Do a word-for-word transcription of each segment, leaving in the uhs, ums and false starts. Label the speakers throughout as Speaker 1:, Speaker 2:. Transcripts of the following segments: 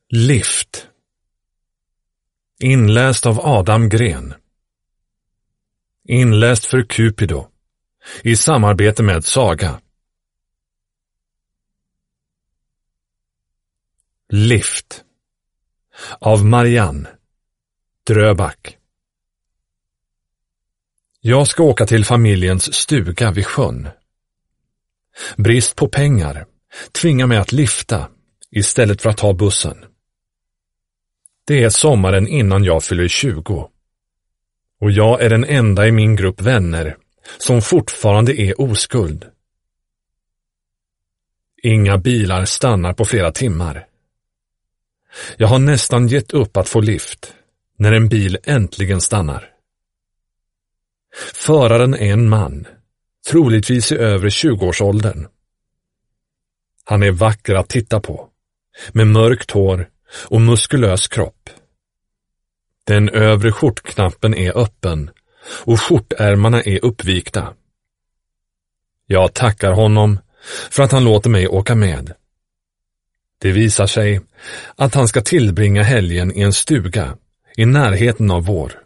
Speaker 1: Lift. Inläst av Adam Gren. Inläst för Cupido i samarbete med Saga. Lift av Marianne Dröback. Jag ska åka till familjens stuga vid sjön. Brist på pengar tvingar mig att lifta istället för att ta bussen. Det är sommaren innan jag fyller tjugo. Och jag är den enda i min grupp vänner som fortfarande är oskuld. Inga bilar stannar på flera timmar. Jag har nästan gett upp att få lift när en bil äntligen stannar. Föraren är en man, troligtvis i övre tjugoårsåldern. Han är vacker att titta på, med mörkt hår och muskulös kropp. Den övre skjortknappen är öppen och skjortärmarna är uppvikta. Jag tackar honom för att han låter mig åka med. Det visar sig att han ska tillbringa helgen i en stuga i närheten av vår.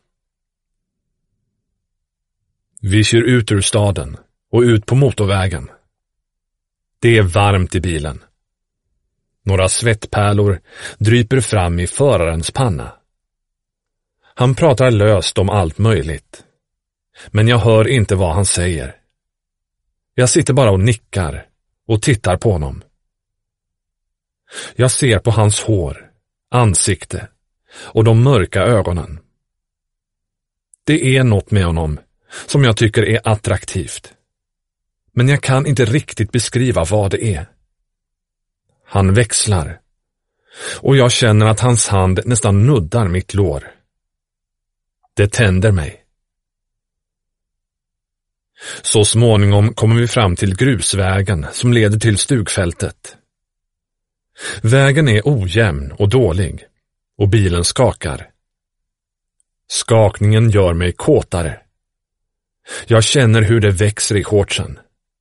Speaker 1: Vi kör ut ur staden och ut på motorvägen. Det är varmt i bilen. Några svettpärlor dryper fram i förarens panna. Han pratar löst om allt möjligt. Men jag hör inte vad han säger. Jag sitter bara och nickar och tittar på honom. Jag ser på hans hår, ansikte och de mörka ögonen. Det är något med honom som jag tycker är attraktivt. Men jag kan inte riktigt beskriva vad det är. Han växlar. Och jag känner att hans hand nästan nuddar mitt lår. Det tänder mig. Så småningom kommer vi fram till grusvägen som leder till stugfältet. Vägen är ojämn och dålig och bilen skakar. Skakningen gör mig kåtare. Jag känner hur det växer i shortsen.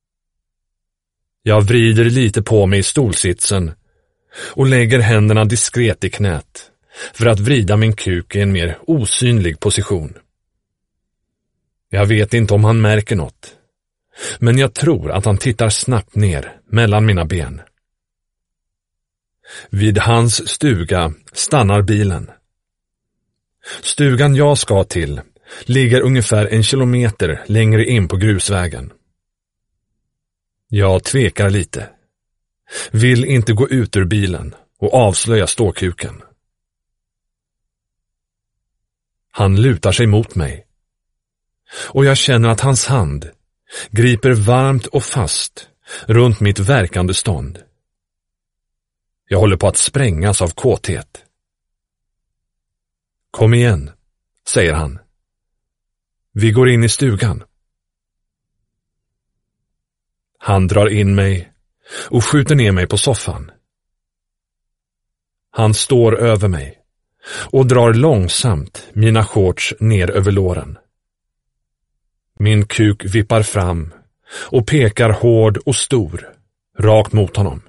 Speaker 1: Jag vrider lite på mig i stolsitsen och lägger händerna diskret i knät för att vrida min kuk i en mer osynlig position. Jag vet inte om han märker något, men jag tror att han tittar snabbt ner mellan mina ben. Vid hans stuga stannar bilen. Stugan jag ska till ligger ungefär en kilometer längre in på grusvägen. Jag tvekar lite. Vill inte gå ut ur bilen och avslöja ståkuken. Han lutar sig mot mig. Och jag känner att hans hand griper varmt och fast runt mitt verkande stånd. Jag håller på att sprängas av kåthet. Kom igen, säger han. Vi går in i stugan. Han drar in mig och skjuter ner mig på soffan. Han står över mig och drar långsamt mina shorts ner över låren. Min kuk vippar fram och pekar hård och stor, rakt mot honom.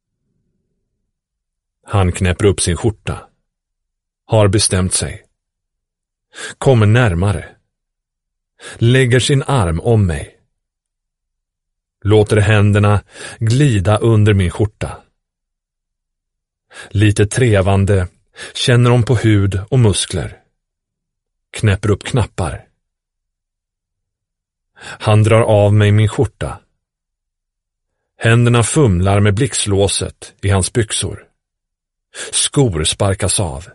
Speaker 1: Han knäpper upp sin skjorta. Har bestämt sig. Kommer närmare. Lägger sin arm om mig. Låter händerna glida under min skjorta. Lite trevande känner de på hud och muskler. Knäpper upp knappar. Han drar av mig min skjorta. Händerna fumlar med blixtlåset i hans byxor. Skor sparkas av.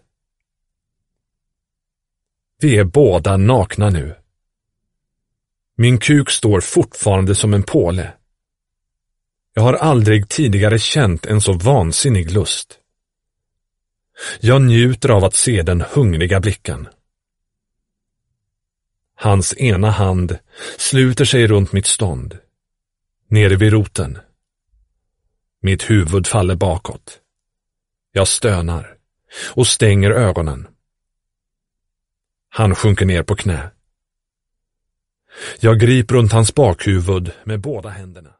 Speaker 1: Vi är båda nakna nu. Min kuk står fortfarande som en påle. Jag har aldrig tidigare känt en så vansinnig lust. Jag njuter av att se den hungriga blicken. Hans ena hand sluter sig runt mitt stånd, nere vid roten. Mitt huvud faller bakåt. Jag stönar och stänger ögonen. Han sjunker ner på knä. Jag griper runt hans bakhuvud med båda händerna.